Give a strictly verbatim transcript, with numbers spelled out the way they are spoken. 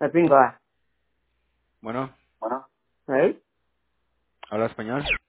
Me pingo, ah. Bueno, Bueno. ¿Eh? ¿habla español?